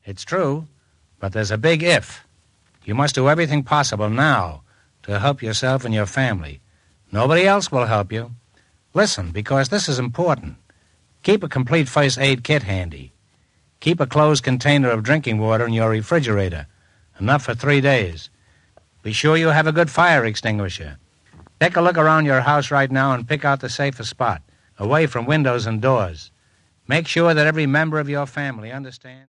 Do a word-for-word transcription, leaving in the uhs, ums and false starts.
It's true, but there's a big if. You must do everything possible now to help yourself and your family. Nobody else will help you. Listen, because this is important. Keep a complete first aid kit handy. Keep a closed container of drinking water in your refrigerator, enough for three days. Be sure you have a good fire extinguisher. Take a look around your house right now and pick out the safest spot, away from windows and doors. Make sure that every member of your family understands.